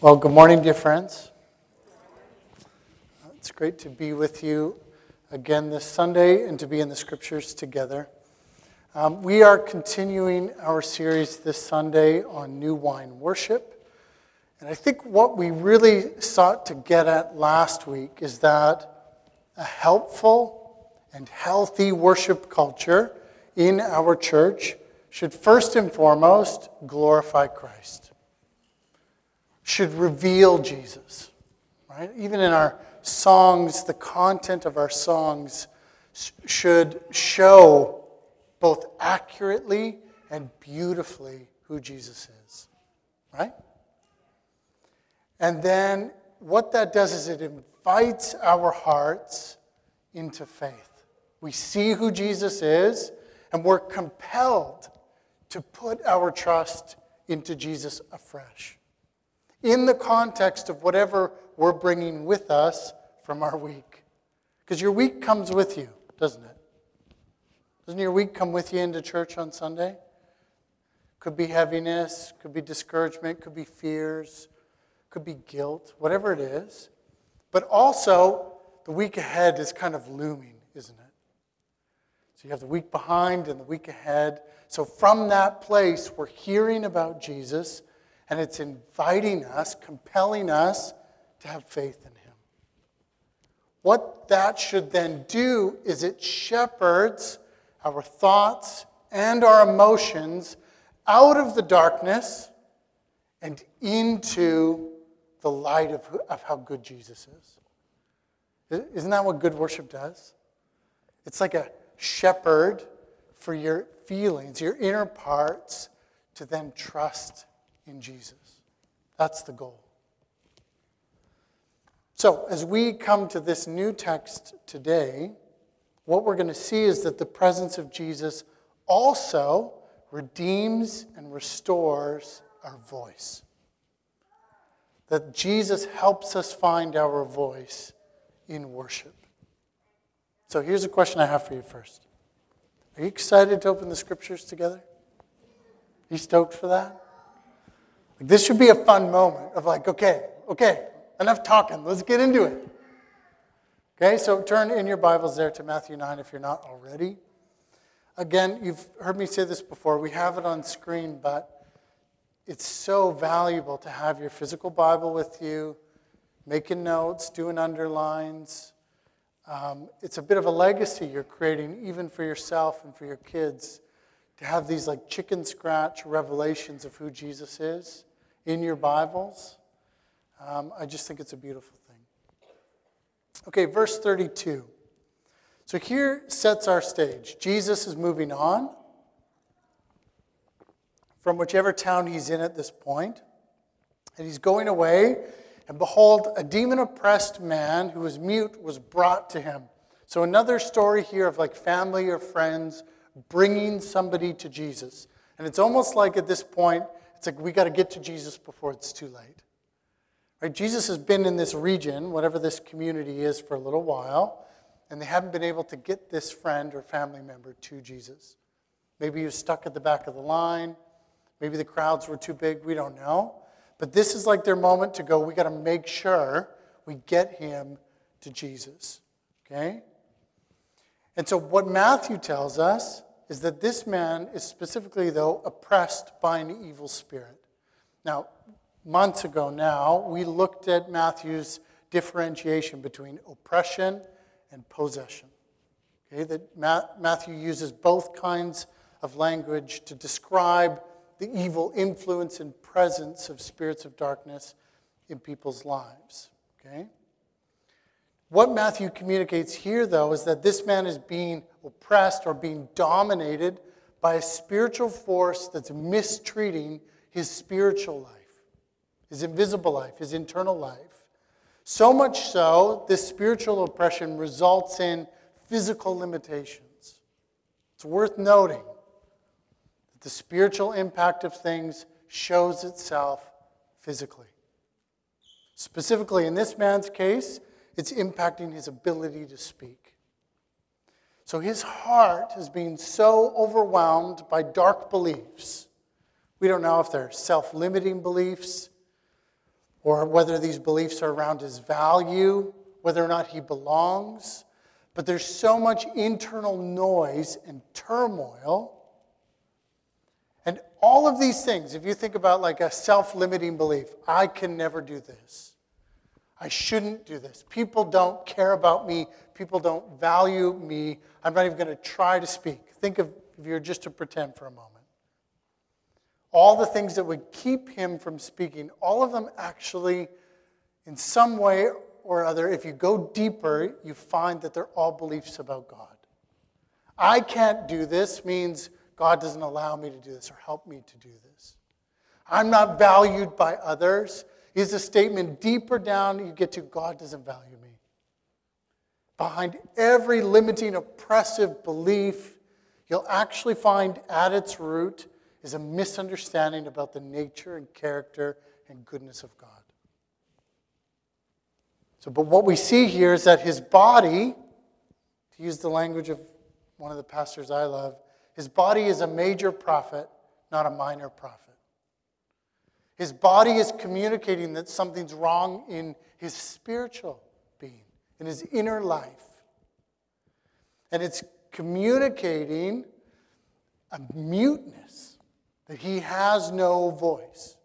Well, good morning, dear friends. It's great to be with you again this Sunday and to be in the Scriptures together. We are continuing our series this Sunday on New Wine Worship. And I think what we really sought to get at last week is that a helpful and healthy worship culture in our church should first and foremost glorify Christ, should reveal Jesus, right? Even in our songs, the content of our songs should show both accurately and beautifully who Jesus is, right? And then what that does is it invites our hearts into faith. We see who Jesus is, and we're compelled to put our trust into Jesus afresh, in the context of whatever we're bringing with us from our week. Because your week comes with you, doesn't it? Doesn't your week come with you into church on Sunday? Could be heaviness, could be discouragement, could be fears, could be guilt, whatever it is. But also, the week ahead is kind of looming, isn't it? So you have the week behind and the week ahead. So from that place, we're hearing about Jesus, and it's inviting us, compelling us to have faith in him. What that should then do is it shepherds our thoughts and our emotions out of the darkness and into the light of how good Jesus is. Isn't that what good worship does? It's like a shepherd for your feelings, your inner parts, to then trust in Jesus. That's the goal. So, as we come to this new text today, what we're going to see is that the presence of Jesus also redeems and restores our voice. That Jesus helps us find our voice in worship. So here's a question I have for you first. Are you excited to open the Scriptures together? Are you stoked for that? This should be a fun moment of okay, enough talking. Let's get into it. Okay, so turn in your Bibles there to Matthew 9 if you're not already. Again, you've heard me say this before. We have it on screen, but it's so valuable to have your physical Bible with you, making notes, doing underlines. It's a bit of a legacy you're creating even for yourself and for your kids to have these chicken scratch revelations of who Jesus is in your Bibles. I just think it's a beautiful thing. Okay, verse 32. So here sets our stage. Jesus is moving on from whichever town he's in at this point, and he's going away, and behold, a demon-oppressed man who was mute was brought to him. So another story here of family or friends bringing somebody to Jesus. And it's almost like at this point, it's we got to get to Jesus before it's too late. Right? Jesus has been in this region, whatever this community is, for a little while, and they haven't been able to get this friend or family member to Jesus. Maybe he was stuck at the back of the line. Maybe the crowds were too big. We don't know. But this is their moment to go, we got to make sure we get him to Jesus. Okay? And so what Matthew tells us is that this man is specifically, though, oppressed by an evil spirit. Now, months ago now, we looked at Matthew's differentiation between oppression and possession. Okay? That Matthew uses both kinds of language to describe the evil influence and presence of spirits of darkness in people's lives. Okay? What Matthew communicates here, though, is that this man is being oppressed or being dominated by a spiritual force that's mistreating his spiritual life, his invisible life, his internal life. So much so, this spiritual oppression results in physical limitations. It's worth noting that the spiritual impact of things shows itself physically. Specifically, in this man's case, it's impacting his ability to speak. So his heart is being so overwhelmed by dark beliefs. We don't know if they're self-limiting beliefs or whether these beliefs are around his value, whether or not he belongs. But there's so much internal noise and turmoil. And all of these things, if you think about like a self-limiting belief, I can never do this. I shouldn't do this. People don't care about me. People don't value me. I'm not even going to try to speak. Think of, if you're just to pretend for a moment. All the things that would keep him from speaking, all of them actually, in some way or other, if you go deeper, you find that they're all beliefs about God. I can't do this means God doesn't allow me to do this or help me to do this. I'm not valued by others is a statement deeper down you get to God doesn't value me. Behind every limiting, oppressive belief, you'll actually find at its root is a misunderstanding about the nature and character and goodness of God. But what we see here is that his body, to use the language of one of the pastors I love, his body is a major prophet, not a minor prophet. His body is communicating that something's wrong in his spiritual being, in his inner life. And it's communicating a muteness, that he has no voice.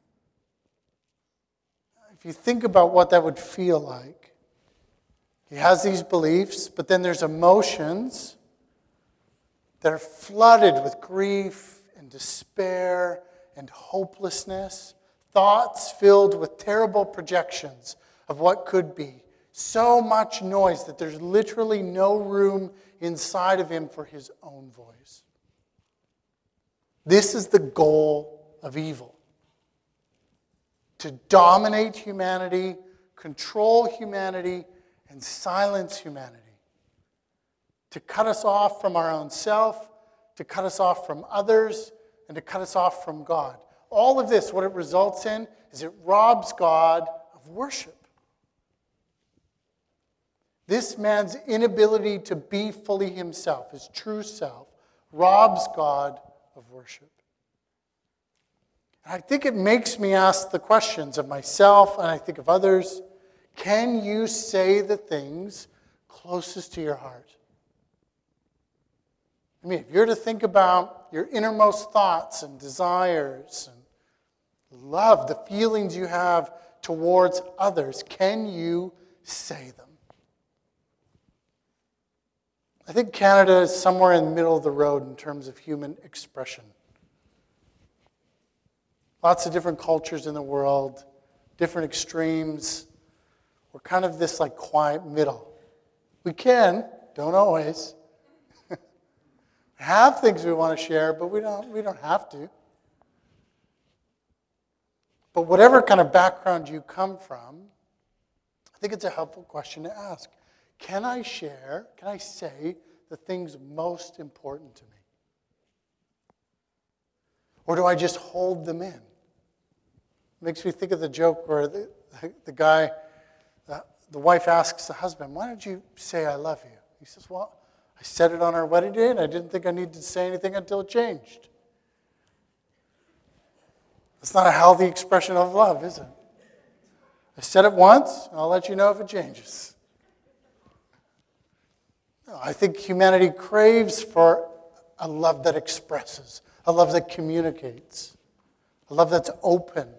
If you think about what that would feel like, he has these beliefs, but then there's emotions that are flooded with grief and despair and hopelessness, thoughts filled with terrible projections of what could be. So much noise that there's literally no room inside of him for his own voice. This is the goal of evil. To dominate humanity, control humanity, and silence humanity. To cut us off from our own self, to cut us off from others, and to cut us off from God. All of this, what it results in, is it robs God of worship. This man's inability to be fully himself, his true self, robs God of worship. And I think it makes me ask the questions of myself, and I think of others. Can you say the things closest to your heart? I mean, if you're to think about your innermost thoughts and desires and love, the feelings you have towards others, can you say them? I think Canada is somewhere in the middle of the road in terms of human expression. Lots of different cultures in the world, different extremes. We're kind of this like quiet middle. We can, don't always. Have things we want to share, but we don't have to. But whatever kind of background you come from, I think it's a helpful question to ask. Can I say the things most important to me? Or do I just hold them in? It makes me think of the joke where the wife asks the husband, why don't you say I love you? He says, well, I said it on our wedding day, and I didn't think I needed to say anything until it changed. It's not a healthy expression of love, is it? I said it once, and I'll let you know if it changes. No, I think humanity craves for a love that expresses, a love that communicates, a love that's open.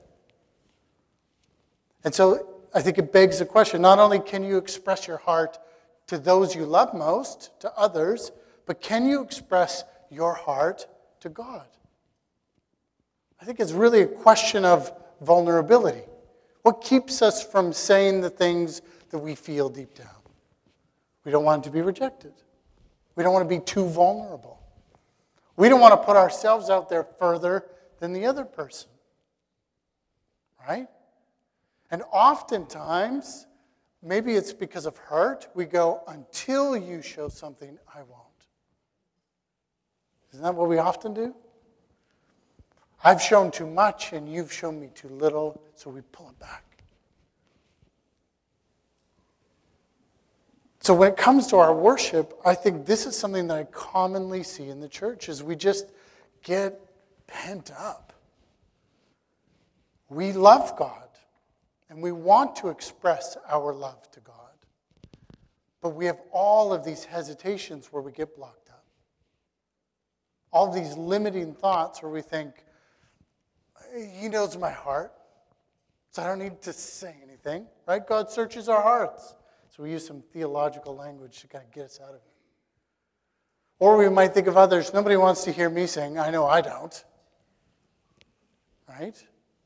And so I think it begs the question, not only can you express your heart to those you love most, to others, but can you express your heart to God? I think it's really a question of vulnerability. What keeps us from saying the things that we feel deep down? We don't want to be rejected. We don't want to be too vulnerable. We don't want to put ourselves out there further than the other person. Right? And oftentimes, maybe it's because of hurt, we go, until you show something, I won't. Isn't that what we often do? I've shown too much and you've shown me too little, so we pull it back. So when it comes to our worship, I think this is something that I commonly see in the church, is we just get pent up. We love God. And we want to express our love to God. But we have all of these hesitations where we get blocked up. All of these limiting thoughts where we think, He knows my heart, so I don't need to say anything, right? God searches our hearts. So we use some theological language to kind of get us out of it. Or we might think of others, nobody wants to hear me saying, I know I don't. Right?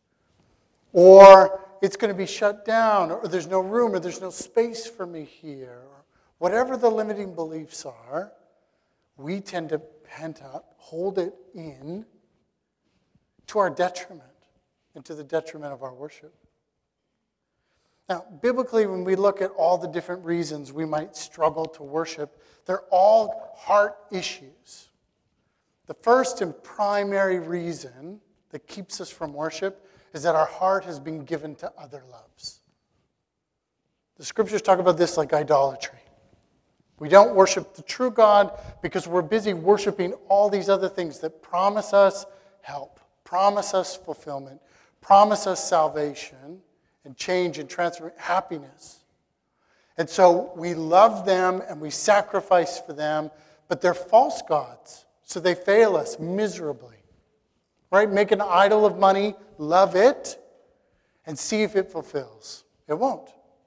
Or it's going to be shut down, or there's no room, or there's no space for me here. Or whatever the limiting beliefs are, we tend to pent up, hold it in to our detriment and to the detriment of our worship. Now, biblically, when we look at all the different reasons we might struggle to worship, they're all heart issues. The first and primary reason that keeps us from worship is that our heart has been given to other loves. The scriptures talk about this like idolatry. We don't worship the true God because we're busy worshiping all these other things that promise us help, promise us fulfillment, promise us salvation and change and transformation, happiness. And so we love them and we sacrifice for them, but they're false gods, so they fail us miserably. Right? Make an idol of money, love it, and see if it fulfills. It won't.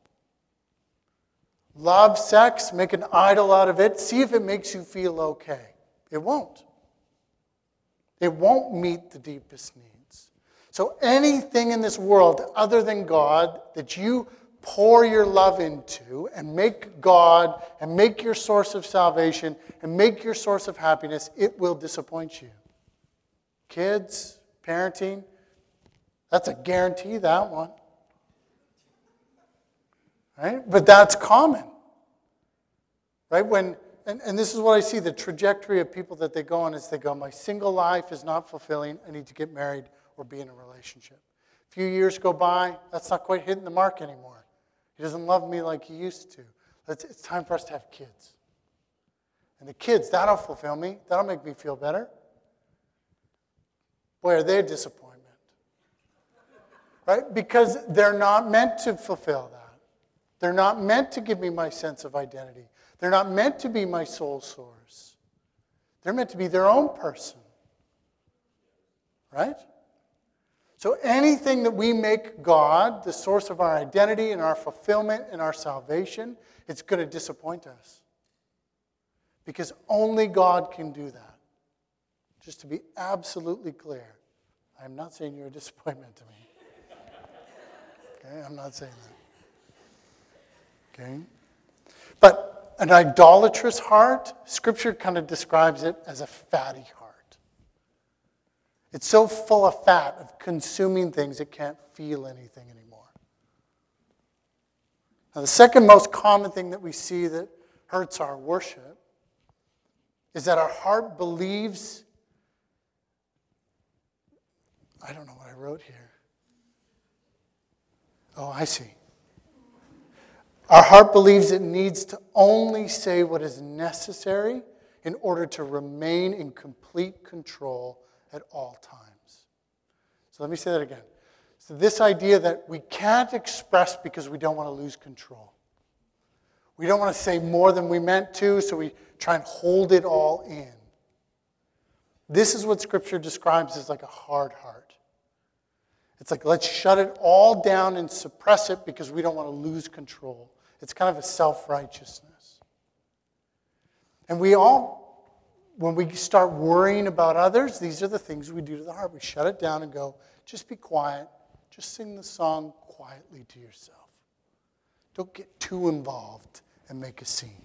Love sex, make an idol out of it, see if it makes you feel okay. It won't. It won't meet the deepest needs. So anything in this world other than God that you pour your love into and make God and make your source of salvation and make your source of happiness, it will disappoint you. Kids, parenting, that's a guarantee, that one. Right? But that's common. Right? And this is what I see, the trajectory of people that they go on is they go, my single life is not fulfilling, I need to get married or be in a relationship. A few years go by, that's not quite hitting the mark anymore. He doesn't love me like he used to. It's time for us to have kids. And the kids, that'll fulfill me, that'll make me feel better. Boy, are they a disappointment. Right? Because they're not meant to fulfill that. They're not meant to give me my sense of identity. They're not meant to be my soul source. They're meant to be their own person. Right? So anything that we make God the source of our identity and our fulfillment and our salvation, it's going to disappoint us. Because only God can do that. Just to be absolutely clear, I'm not saying you're a disappointment to me. Okay, I'm not saying that. Okay? But an idolatrous heart, Scripture kind of describes it as a fatty heart. It's so full of fat, of consuming things, it can't feel anything anymore. Now, the second most common thing that we see that hurts our worship is that our heart believes. I don't know what I wrote here. Oh, I see. Our heart believes it needs to only say what is necessary in order to remain in complete control at all times. So let me say that again. So this idea that we can't express because we don't want to lose control. We don't want to say more than we meant to, so we try and hold it all in. This is what Scripture describes as like a hard heart. It's like, let's shut it all down and suppress it because we don't want to lose control. It's kind of a self-righteousness. And we all, when we start worrying about others, these are the things we do to the heart. We shut it down and go, just be quiet. Just sing the song quietly to yourself. Don't get too involved and make a scene.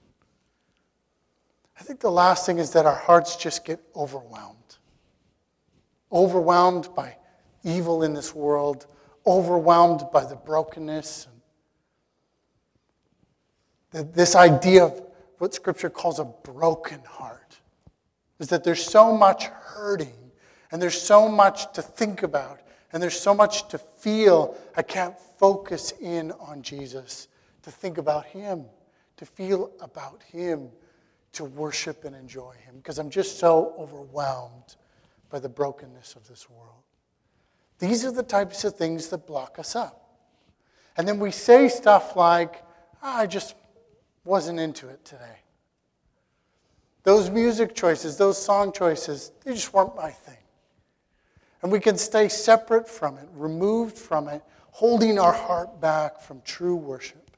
I think the last thing is that our hearts just get overwhelmed. Overwhelmed by evil in this world, overwhelmed by the brokenness. And this idea of what Scripture calls a broken heart is that there's so much hurting, and there's so much to think about, and there's so much to feel, I can't focus in on Jesus, to think about Him, to feel about Him, to worship and enjoy Him, because I'm just so overwhelmed by the brokenness of this world. These are the types of things that block us up. And then we say stuff like, I just wasn't into it today. Those music choices, those song choices, they just weren't my thing. And we can stay separate from it, removed from it, holding our heart back from true worship.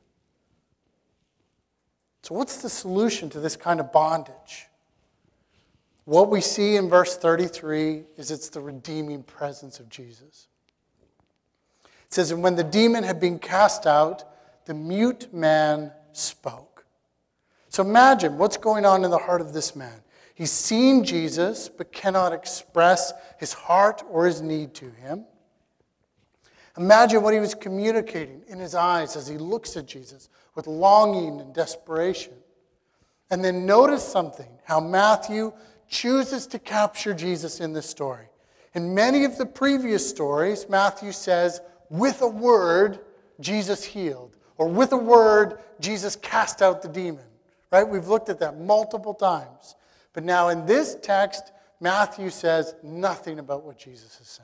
So what's the solution to this kind of bondage? What we see in verse 33 is it's the redeeming presence of Jesus. It says, and when the demon had been cast out, the mute man spoke. So imagine what's going on in the heart of this man. He's seen Jesus, but cannot express his heart or his need to him. Imagine what he was communicating in his eyes as he looks at Jesus with longing and desperation. And then notice something, how Matthew chooses to capture Jesus in this story. In many of the previous stories, Matthew says, with a word, Jesus healed. Or with a word, Jesus cast out the demon. Right? We've looked at that multiple times. But now in this text, Matthew says nothing about what Jesus is saying.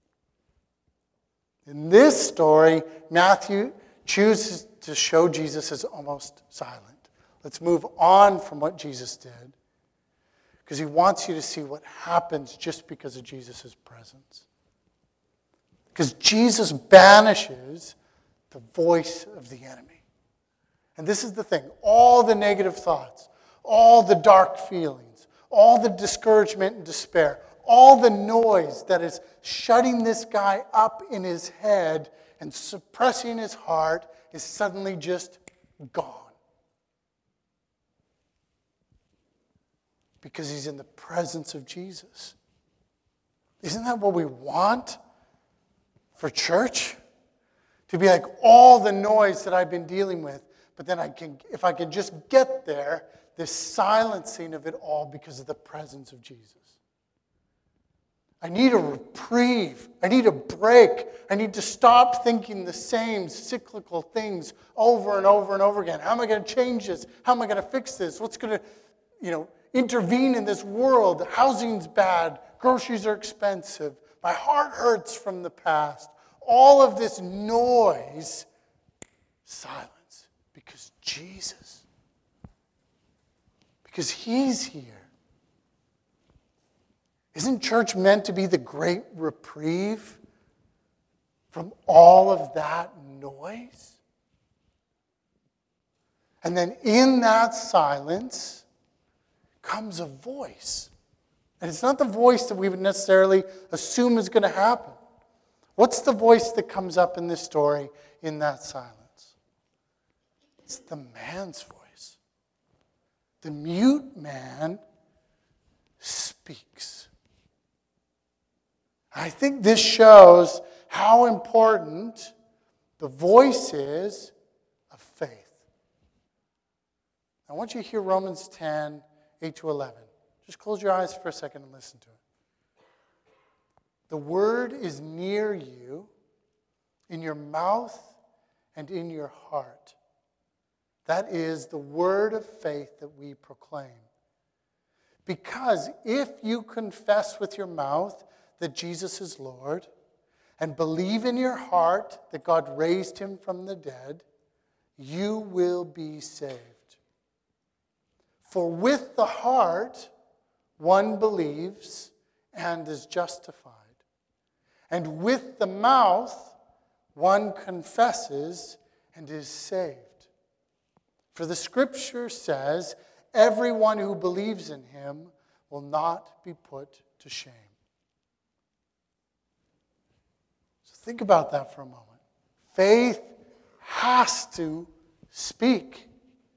In this story, Matthew chooses to show Jesus as almost silent. Let's move on from what Jesus did, because he wants you to see what happens just because of Jesus' presence. Because Jesus banishes the voice of the enemy. And this is the thing, all the negative thoughts, all the dark feelings, all the discouragement and despair, all the noise that is shutting this guy up in his head and suppressing his heart is suddenly just gone. Because he's in the presence of Jesus. Isn't that what we want for church? To be like all the noise that I've been dealing with, but then if I can just get there, this silencing of it all because of the presence of Jesus. I need a reprieve. I need a break. I need to stop thinking the same cyclical things over and over and over again. How am I going to change this? How am I going to fix this? What's going to, intervene in this world? Housing's bad. Groceries are expensive. My heart hurts from the past. All of this noise, silence. Because Jesus. Because he's here. Isn't church meant to be the great reprieve from all of that noise? And then in that silence comes a voice. And it's not the voice that we would necessarily assume is going to happen. What's the voice that comes up in this story in that silence? It's the man's voice. The mute man speaks. I think this shows how important the voice is of faith. I want you to hear Romans 10, 8-11. Just close your eyes for a second and listen to it. The word is near you, in your mouth and in your heart. That is the word of faith that we proclaim. Because if you confess with your mouth that Jesus is Lord, and believe in your heart that God raised him from the dead, you will be saved. For with the heart one believes and is justified, and with the mouth one confesses and is saved. For the scripture says, everyone who believes in him will not be put to shame. So think about that for a moment. Faith has to speak.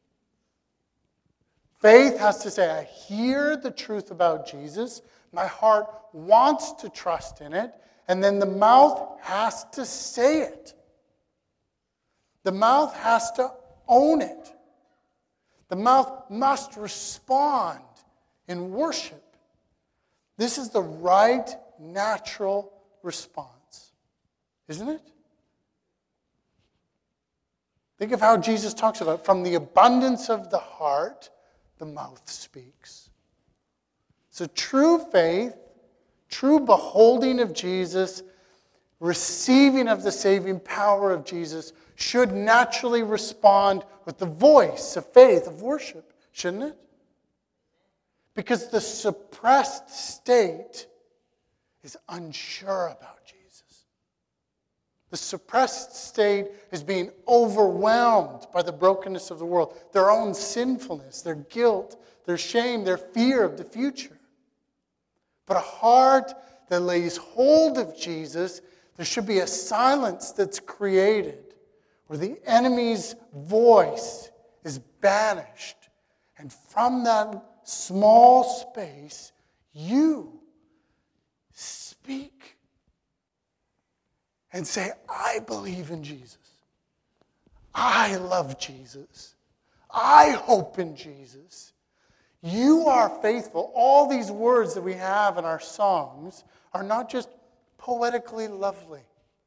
Faith has to say, I hear the truth about Jesus. My heart wants to trust in it. And then the mouth has to say it. The mouth has to own it. The mouth must respond in worship. This is the right, natural response, isn't it? Think of how Jesus talks about it. From the abundance of the heart, the mouth speaks. So true faith, true beholding of Jesus, receiving of the saving power of Jesus, should naturally respond with the voice of faith, of worship, shouldn't it? Because the suppressed state is unsure about Jesus. The suppressed state is being overwhelmed by the brokenness of the world, their own sinfulness, their guilt, their shame, their fear of the future. But a heart that lays hold of Jesus, there should be a silence that's created where the enemy's voice is banished. And from that small space, you speak and say, I believe in Jesus. I love Jesus. I hope in Jesus. You are faithful. All these words that we have in our songs are not just poetically lovely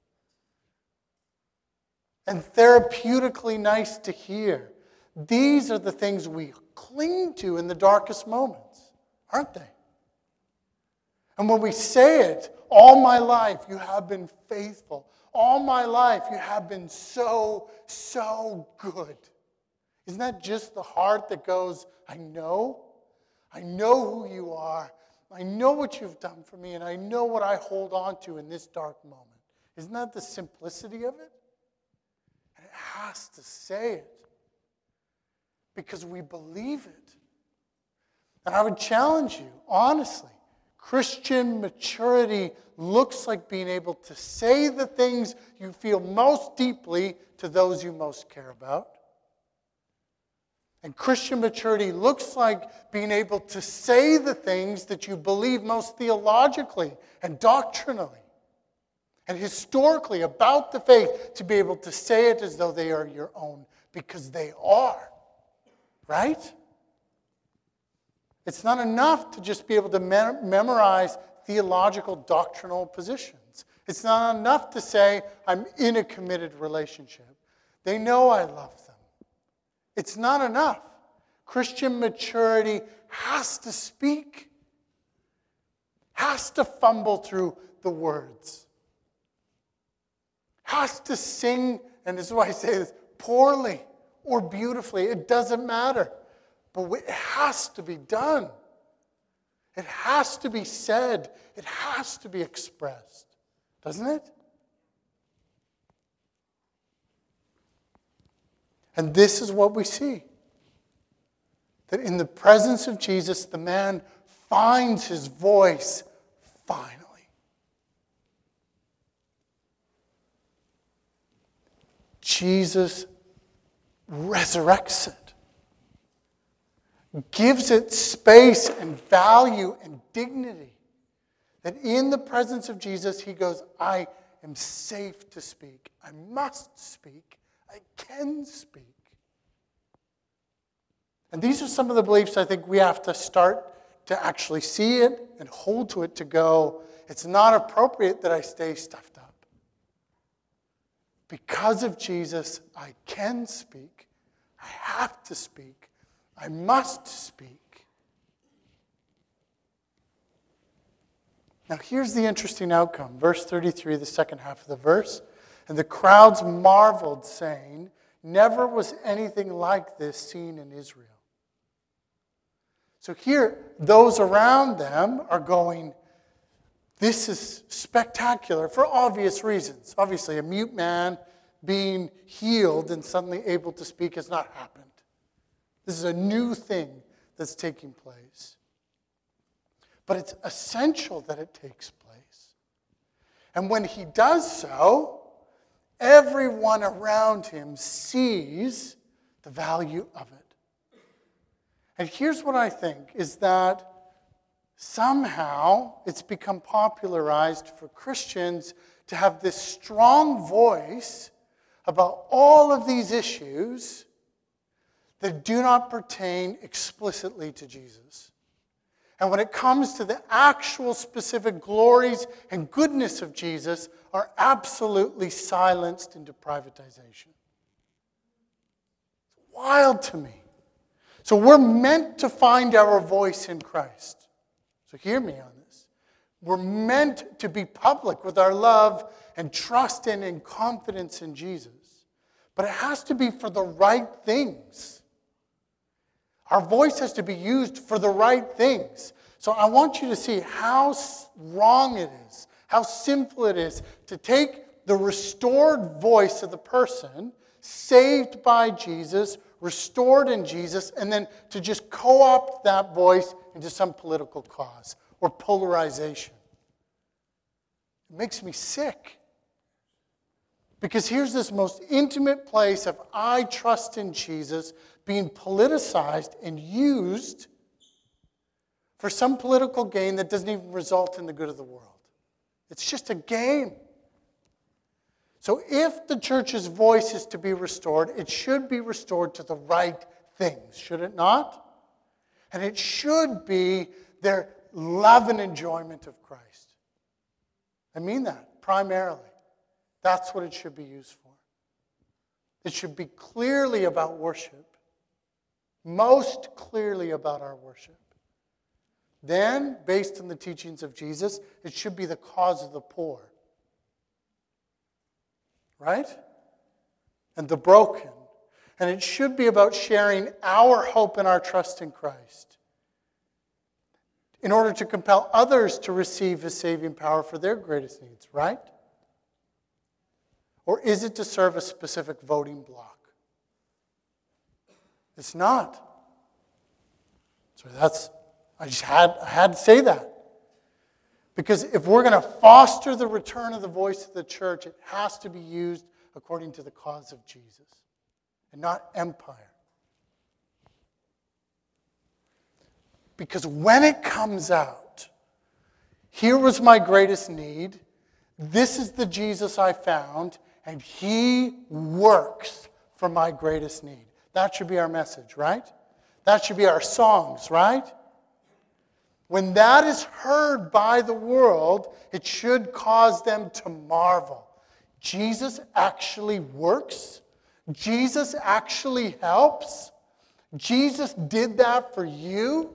and therapeutically nice to hear. These are the things we cling to in the darkest moments, aren't they? And when we say it, all my life you have been faithful. All my life you have been so, so good. Isn't that just the heart that goes, I know who you are. I know what you've done for me, and I know what I hold on to in this dark moment. Isn't that the simplicity of it? And it has to say it because we believe it. And I would challenge you, honestly, Christian maturity looks like being able to say the things you feel most deeply to those you most care about. And Christian maturity looks like being able to say the things that you believe most theologically and doctrinally and historically about the faith, to be able to say it as though they are your own, because they are. Right? It's not enough to just be able to memorize theological doctrinal positions. It's not enough to say, I'm in a committed relationship. They know I love them. It's not enough. Christian maturity has to speak, has to fumble through the words, has to sing, and this is why I say this, poorly or beautifully. It doesn't matter. But it has to be done. It has to be said. It has to be expressed. Doesn't it? And this is what we see. That in the presence of Jesus, the man finds his voice finally. Jesus resurrects it. Gives it space and value and dignity. That in the presence of Jesus, he goes, I am safe to speak. I must speak. I can speak. And these are some of the beliefs I think we have to start to actually see it and hold to it, to go, it's not appropriate that I stay stuffed up. Because of Jesus, I can speak. I have to speak. I must speak. Now here's the interesting outcome. Verse 33, the second half of the verse. And the crowds marveled, saying, never was anything like this seen in Israel. So here, those around them are going, this is spectacular for obvious reasons. Obviously, a mute man being healed and suddenly able to speak has not happened. This is a new thing that's taking place. But it's essential that it takes place. And when he does so, everyone around him sees the value of it. And here's what I think, is that somehow it's become popularized for Christians to have this strong voice about all of these issues that do not pertain explicitly to Jesus. And when it comes to the actual specific glories and goodness of Jesus, are absolutely silenced into privatization. It's wild to me. So we're meant to find our voice in Christ. So hear me on this. We're meant to be public with our love and trust in and confidence in Jesus. But it has to be for the right things. Our voice has to be used for the right things. So I want you to see how wrong it is, how sinful it is to take the restored voice of the person, saved by Jesus, restored in Jesus, and then to just co-opt that voice into some political cause or polarization. It makes me sick. Because here's this most intimate place of I trust in Jesus being politicized and used for some political gain that doesn't even result in the good of the world. It's just a game. So if the church's voice is to be restored, it should be restored to the right things, should it not? And it should be their love and enjoyment of Christ. I mean that, primarily. That's what it should be used for. It should be clearly about worship. Most clearly about our worship. Then, based on the teachings of Jesus, it should be the cause of the poor. Right? And the broken. And it should be about sharing our hope and our trust in Christ in order to compel others to receive His saving power for their greatest needs, right? Or is it to serve a specific voting bloc? It's not. So I had to say that. Because if we're going to foster the return of the voice of the church, it has to be used according to the cause of Jesus and not empire. Because when it comes out, here was my greatest need, this is the Jesus I found, and He works for my greatest need. That should be our message, right? That should be our songs, right? When that is heard by the world, it should cause them to marvel. Jesus actually works. Jesus actually helps. Jesus did that for you.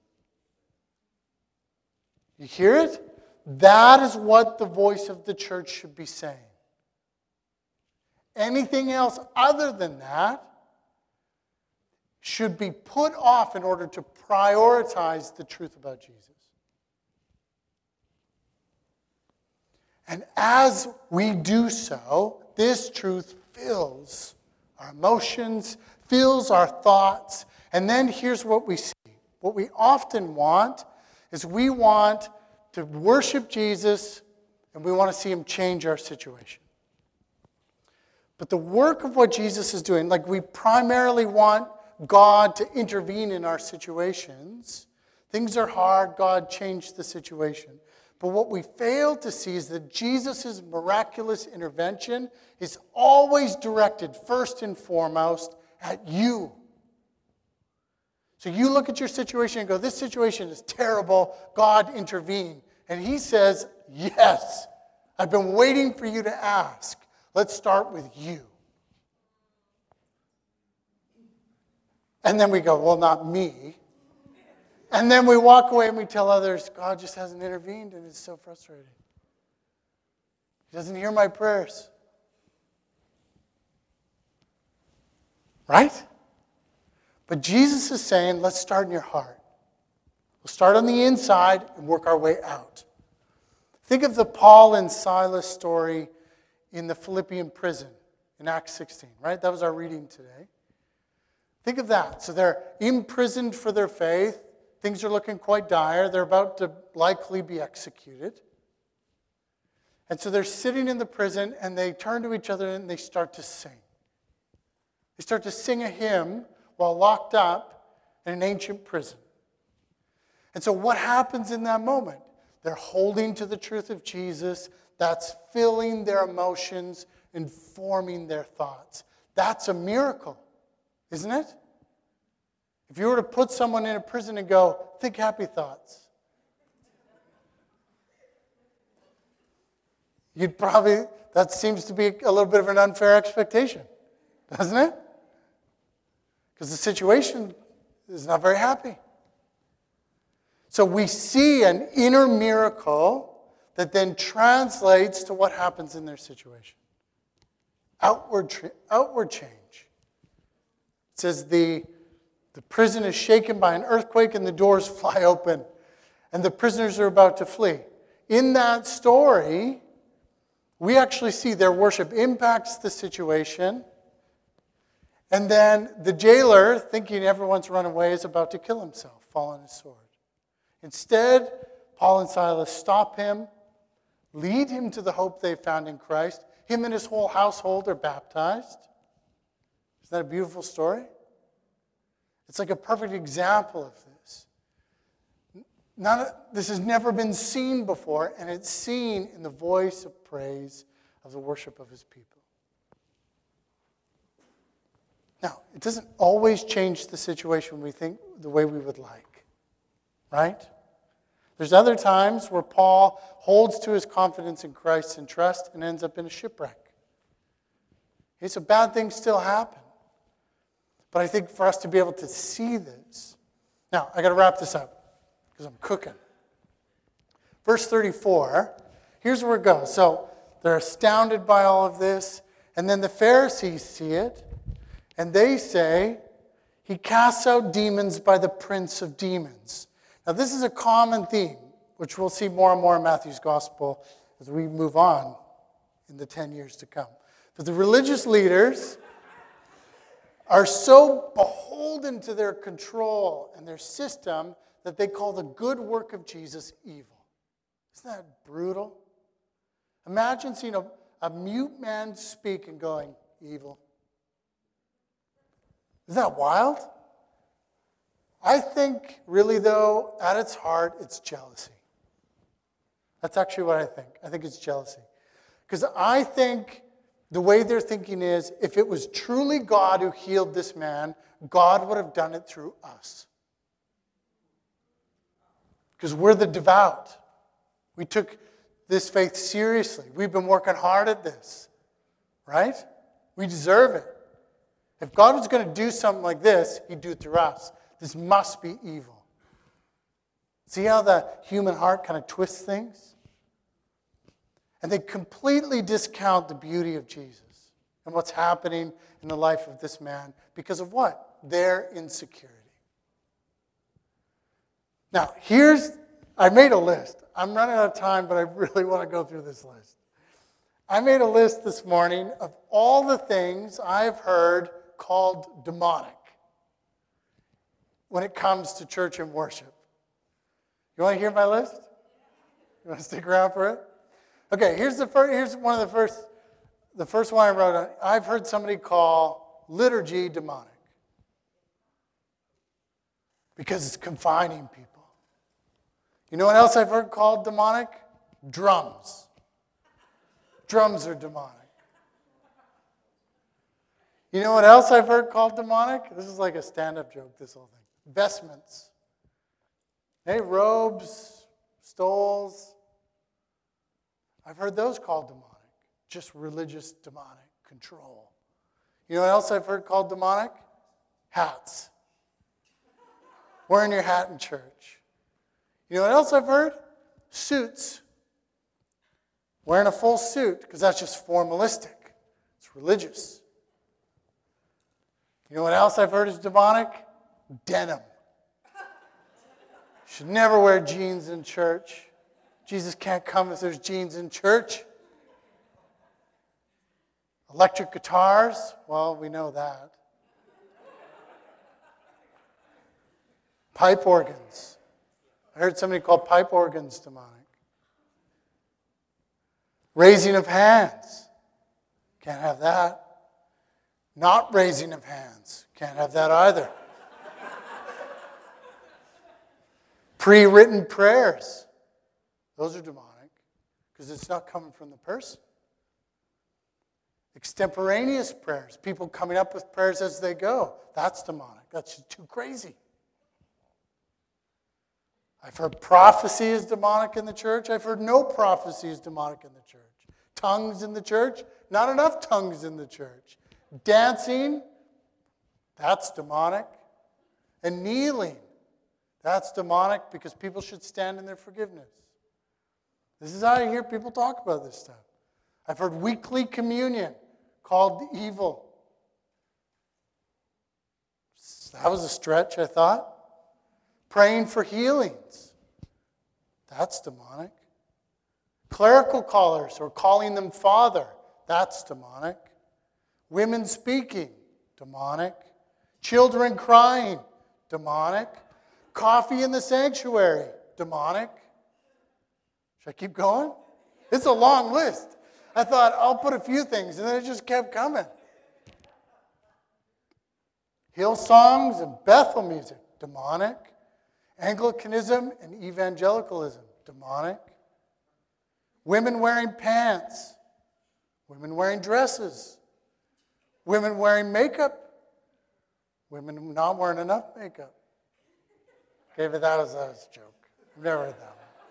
You hear it? That is what the voice of the church should be saying. Anything else other than that should be put off in order to prioritize the truth about Jesus. And as we do so, this truth fills our emotions, fills our thoughts, and then here's what we see. What we often want is we want to worship Jesus and we want to see Him change our situation. But the work of what Jesus is doing, like we primarily want God to intervene in our situations. Things are hard, God changed the situation. But what we fail to see is that Jesus' miraculous intervention is always directed first and foremost at you. So you look at your situation and go, this situation is terrible, God intervene. And He says, yes, I've been waiting for you to ask. Let's start with you. And then we go, well, not me. And then we walk away and we tell others, God just hasn't intervened and it's so frustrating. He doesn't hear my prayers. Right? But Jesus is saying, let's start in your heart. We'll start on the inside and work our way out. Think of the Paul and Silas story in the Philippian prison in Acts 16, right? That was our reading today. Think of that. So they're imprisoned for their faith. Things are looking quite dire. They're about to likely be executed. And so they're sitting in the prison and they turn to each other and they start to sing. They start to sing a hymn while locked up in an ancient prison. And so what happens in that moment? They're holding to the truth of Jesus. That's filling their emotions, informing their thoughts. That's a miracle, isn't it? If you were to put someone in a prison and go, think happy thoughts, you'd probably, that seems to be a little bit of an unfair expectation, doesn't it? Because the situation is not very happy. So we see an inner miracle that then translates to what happens in their situation. Outward change. It says the prison is shaken by an earthquake and the doors fly open and the prisoners are about to flee. In that story, we actually see their worship impacts the situation, and then the jailer, thinking everyone's run away, is about to kill himself, fall on his sword. Instead, Paul and Silas stop him, lead him to the hope they found in Christ. Him and his whole household are baptized. Isn't that a beautiful story? It's like a perfect example of this. This has never been seen before, and it's seen in the voice of praise of the worship of his people. Now, it doesn't always change the situation we think the way we would like, right? There's other times where Paul holds to his confidence in Christ and trust and ends up in a shipwreck. Okay, so bad things still happen. But I think for us to be able to see this, now I got to wrap this up because I'm cooking. Verse 34, here's where it goes. So they're astounded by all of this, and then the Pharisees see it, and they say, he casts out demons by the prince of demons. Now this is a common theme, which we'll see more and more in Matthew's gospel as we move on in the 10 years to come. But the religious leaders are so beholden to their control and their system that they call the good work of Jesus evil. Isn't that brutal? Imagine seeing a mute man speak and going, evil. Isn't that wild? I think, really though, at its heart, it's jealousy. That's actually what I think. I think it's jealousy. Because I think the way they're thinking is, if it was truly God who healed this man, God would have done it through us. Because we're the devout. We took this faith seriously. We've been working hard at this. Right? We deserve it. If God was going to do something like this, he'd do it through us. This must be evil. See how the human heart kind of twists things? And they completely discount the beauty of Jesus and what's happening in the life of this man because of what? Their insecurity. Now, I made a list. I'm running out of time, but I really want to go through this list. I made a list this morning of all the things I've heard called demonic when it comes to church and worship. You want to hear my list? You want to stick around for it? Okay, here's one of the first one I wrote on. I've heard somebody call liturgy demonic because it's confining people. You know what else I've heard called demonic? Drums. Drums are demonic. You know what else I've heard called demonic? This is like a stand-up joke, this whole thing. Vestments. Hey, robes, stoles. I've heard those called demonic. Just religious demonic control. You know what else I've heard called demonic? Hats. Wearing your hat in church. You know what else I've heard? Suits. Wearing a full suit, because that's just formalistic. It's religious. You know what else I've heard is demonic? Denim. You should never wear jeans in church. Jesus can't come if there's jeans in church. Electric guitars, well, we know that. Pipe organs. I heard somebody call pipe organs demonic. Raising of hands. Can't have that. Not raising of hands. Can't have that either. Pre-written prayers. Those are demonic because it's not coming from the person. Extemporaneous prayers. People coming up with prayers as they go. That's demonic. That's just too crazy. I've heard prophecy is demonic in the church. I've heard no prophecy is demonic in the church. Tongues in the church. Not enough tongues in the church. Dancing. That's demonic. And kneeling. That's demonic because people should stand in their forgiveness. This is how I hear people talk about this stuff. I've heard weekly communion called evil. That was a stretch, I thought. Praying for healings. That's demonic. Clerical callers or calling them father. That's demonic. Women speaking. Demonic. Children crying. Demonic. Coffee in the sanctuary. Demonic. Should I keep going? It's a long list. I thought I'll put a few things, and then it just kept coming. Hillsongs and Bethel music, demonic. Anglicanism and evangelicalism, demonic. Women wearing pants. Women wearing dresses. Women wearing makeup. Women not wearing enough makeup. Okay, but that was a joke. I've never heard that one.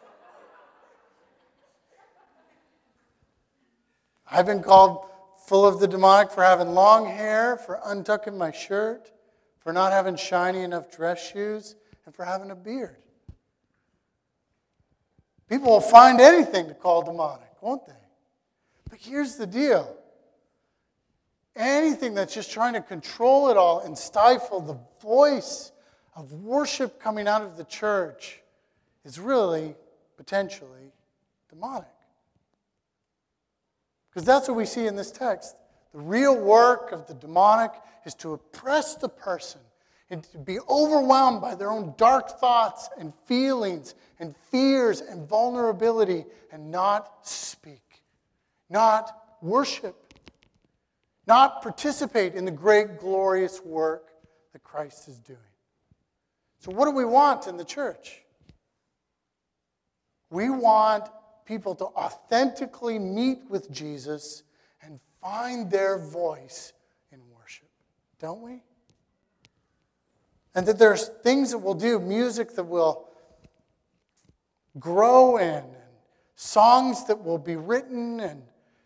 I've been called full of the demonic for having long hair, for untucking my shirt, for not having shiny enough dress shoes, and for having a beard. People will find anything to call demonic, won't they? But here's the deal. Anything that's just trying to control it all and stifle the voice of worship coming out of the church is really, potentially, demonic. Because that's what we see in this text. The real work of the demonic is to oppress the person and to be overwhelmed by their own dark thoughts and feelings and fears and vulnerability and not speak, not worship, not participate in the great, glorious work that Christ is doing. So what do we want in the church? We want people to authentically meet with Jesus and find their voice in worship, don't we? And that there's things that we'll do, music that will grow in, and songs that will be written, and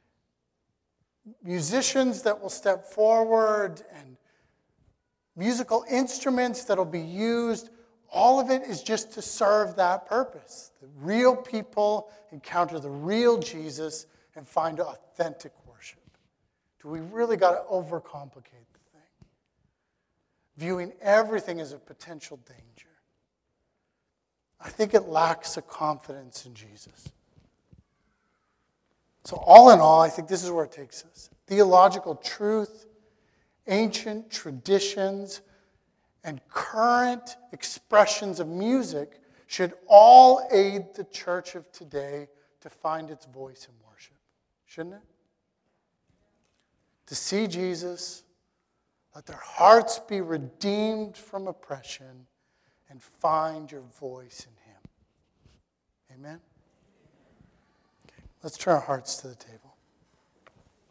musicians that will step forward, and musical instruments that will be used. All of it is just to serve that purpose. The real people encounter the real Jesus and find authentic worship. Do we really got to overcomplicate the thing? Viewing everything as a potential danger. I think it lacks a confidence in Jesus. So all in all, I think this is where it takes us. Theological truth, ancient traditions, and current expressions of music should all aid the church of today to find its voice in worship. Shouldn't it? To see Jesus, let their hearts be redeemed from oppression, and find your voice in Him. Amen? Okay, let's turn our hearts to the table.